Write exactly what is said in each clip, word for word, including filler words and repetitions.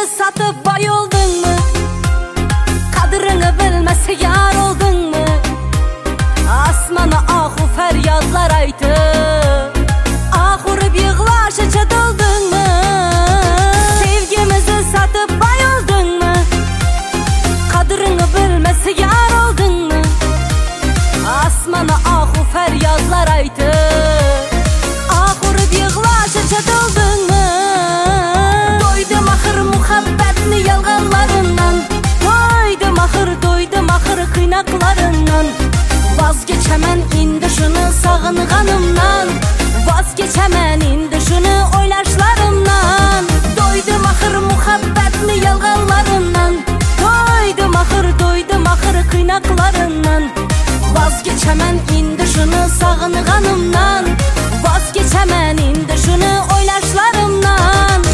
satıp bayıldın mı? Kadrini bilmese yar oldun mu? Asmana ahu feryatlar aytı, ahurip yığlaşa çatıldın mı? Sevgimizi satıp bayıldın mı? Kadrini bilmese yar oldun mu? Asmana ahu feryatlar aytı, ahurip yığlaşa çatıldın mı? Doydum ahır muhabbetni yalganlarından, doydum ahır, doydum ahır kıynaklarından. Vazgeçemem indi şunu sağınğanımdan, vazgeçemem indi şunu oylaşlarımdan. Doydum ahır muhabbetni yalganlarından, doydum ahır, doydum ahır kıynaklarından. Vazgeçemem indi şunu sağınğanımdan, vazgeçemem indi şunu oylaşlarımdan.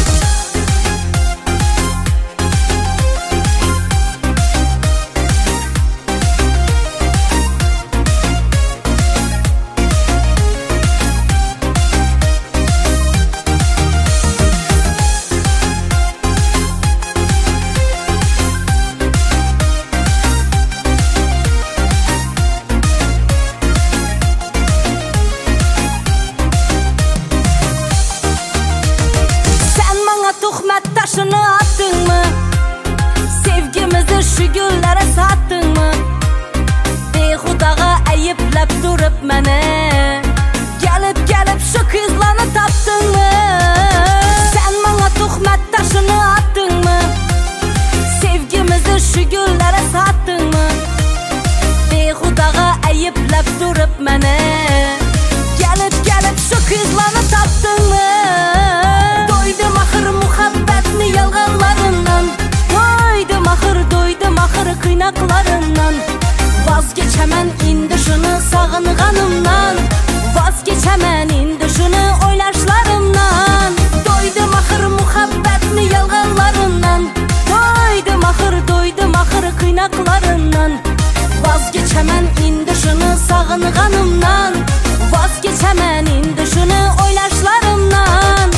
Tuhmet taşını attın mı? Sevgimizi şu güllere sattın mı? Behudağa eyiplep durup mene, gelip gelip şu kızlanı taptın mı? Sen bana tuhmet taşını attın mı? Sevgimizi şu güllere sattın mı? Behudağa eyiplep durup mene, gelip gelip şu kızlanı taptın mı? Doydum ahır muhabbetni yalganlarından, doydum ahır, doydum ahır kıynaklarından. Vazgeçemem indi şunu sağınğanımdan, vazgeçemem indi şunu oylaşlarımdan. Doydum ahır muhabbetni yalganlarından, doydum ahır, doydum ahır kıynaklarından. Vazgeçemem indi şunu sağınğanımdan, vazgeçemem indi şunu oylaşlarımdan.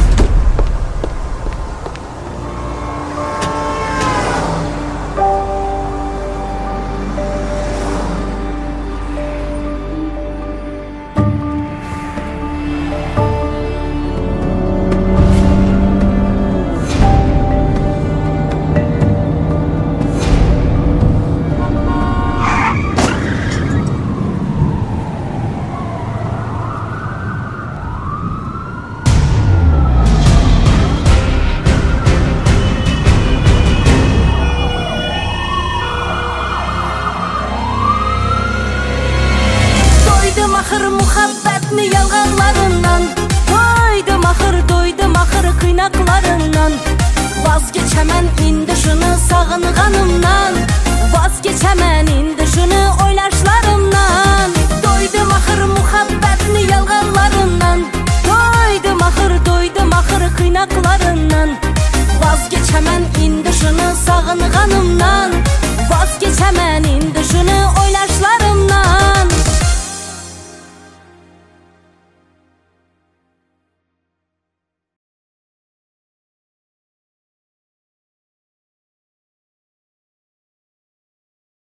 Doydum ahır muhabbetni yalganlarından, doydum ahır, doydum ahır kıynaklarından. Vazgeçemem indi şunu sağınğanımdan, vazgeçemem indi şunu oylaşlarımdan. Doydum ahır muhabbetni yalganlarından, doydum ahır, doydum ahır kıynaklarından. Vazgeçemem indi şunu sağınğanımdan, vazgeçemem indi şunu oylaşlarımdan.